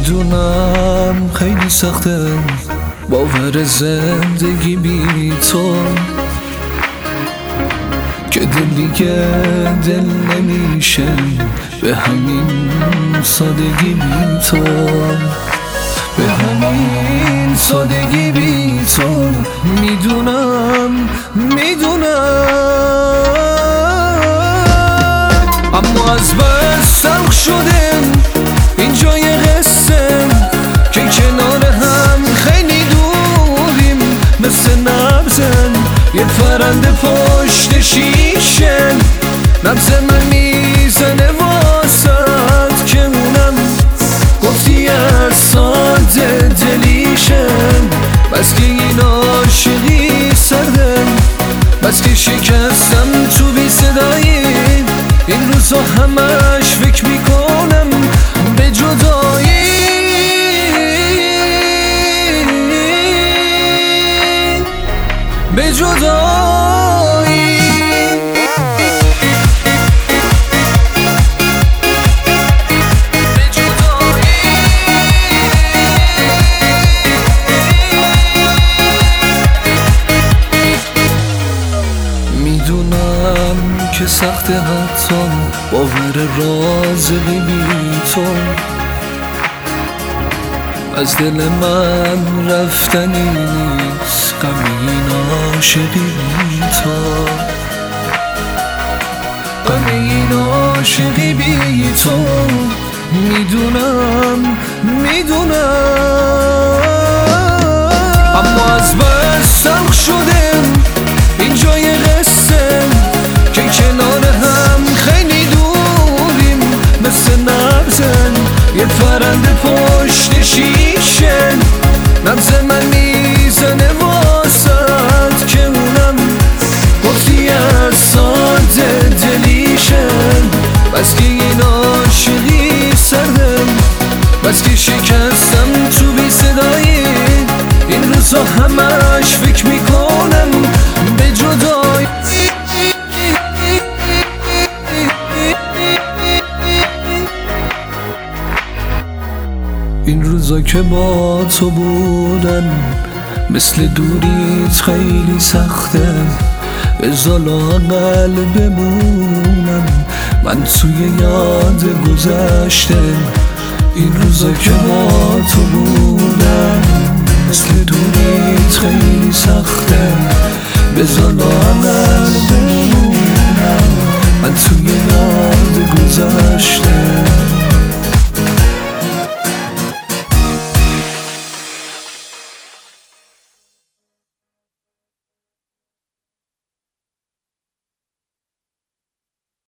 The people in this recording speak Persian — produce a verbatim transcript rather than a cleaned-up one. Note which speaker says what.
Speaker 1: میدونم خیلی سخته باور زندگی بی تو، که دلیگه دل نمیشه به همین سادگی بی تو، به همین سادگی بی تو. میدونم میدونم اما از بس تلخ شده اینجا یه قصه که کنار هم خیلی دوریم، مثل نبزن یه پرنده پشت شیشه، نبز من میزنه واسد که اونم گفتی از ساده دلیشم. بس که این عاشقی سردم، بس که شکستم تو بی صدایی، این روزا همش فکر میکنم به جدایی، به جدایی. میدونم که سخته حتی باور رازقی بی تو، از دل من رفتنی نیست غم این عاشقی بی تو، غم این عاشقی بی تو. میدونم میدونم اما از بس تلخ شده اینجا یه قصه که کنار هم خیلی دوریم، مثل نبزن یه پرنده پشت شیشه، نبز من میزنه واسد که اونم گفتی از ساده دلیشم. بس که این عاشقی سردم، بس که شکستم تو بی صدایی، این روزا همش فکر میکنم به جدایی. این روزا که با تو بودن مثل دوریت خیلی سخته، بذار لااقل بمونم من توی یاد گذشته. این روزا که با تو بودن مثل دوریت خیلی سخته، بذار لااقل بمونم من توی یاد